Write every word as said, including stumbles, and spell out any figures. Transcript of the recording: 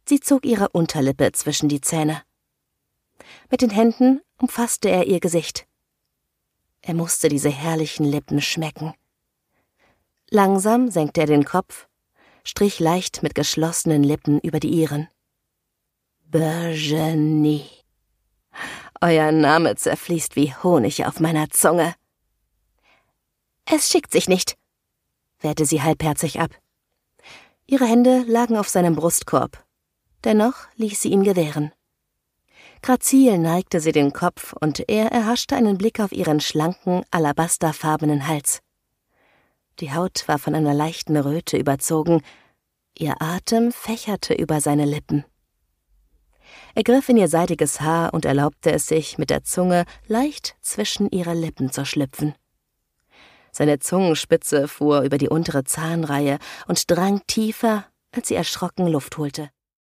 Sie zog ihre Unterlippe zwischen die Zähne. Mit den Händen umfasste er ihr Gesicht. Er musste diese herrlichen Lippen schmecken. Langsam senkte er den Kopf, strich leicht mit geschlossenen Lippen über die ihren. Virginie. Euer Name zerfließt wie Honig auf meiner Zunge. Es schickt sich nicht, wehrte sie halbherzig ab. Ihre Hände lagen auf seinem Brustkorb. Dennoch ließ sie ihn gewähren. Grazil neigte sie den Kopf und er erhaschte einen Blick auf ihren schlanken, alabasterfarbenen Hals. Die Haut war von einer leichten Röte überzogen, ihr Atem fächerte über seine Lippen. Er griff in ihr seidiges Haar und erlaubte es sich, mit der Zunge leicht zwischen ihre Lippen zu schlüpfen. Seine Zungenspitze fuhr über die untere Zahnreihe und drang tiefer, als sie erschrocken Luft holte.